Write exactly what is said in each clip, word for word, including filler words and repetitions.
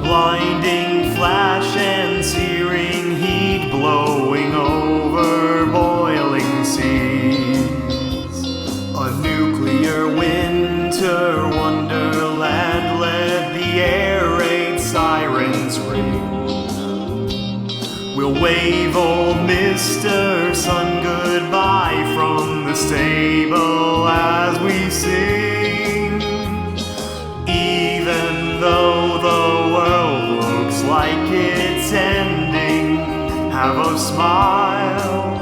blinding flash and searing heat blowing over boiling seas. A nuclear winter wonderland, let the air raid sirens ring. We'll wave old Mister Sun goodbye from the stable as we sing. Even though the world looks like it's ending, have a smile.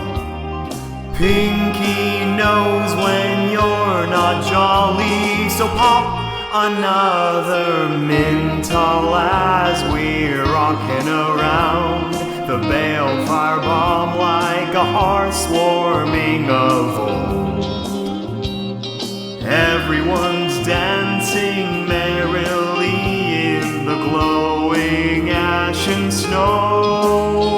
Pinky knows when you're not jolly, so pop another Menthol as we're rocking around the balefire bomb like a heart swarming of old. Everyone's dancing merrily in the glowing ash and snow.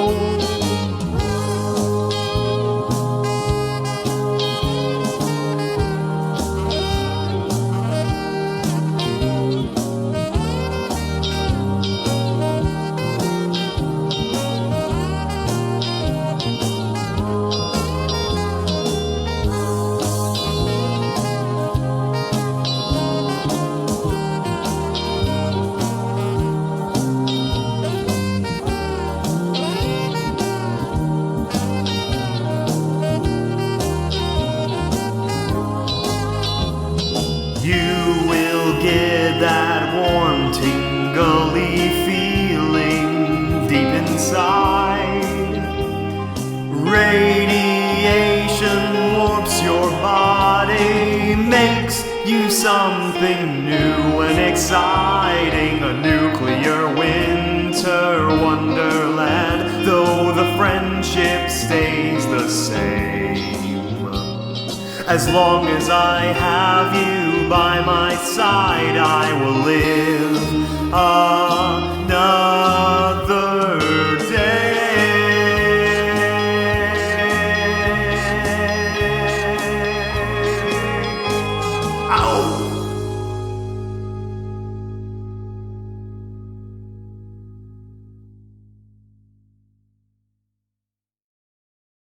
You will get that warm, tingly feeling deep inside. Radiation warps your body, makes you something new and exciting. A nuclear winter wonderland, though the friendship stays the same. As long as I have you by my side, I will live. Uh,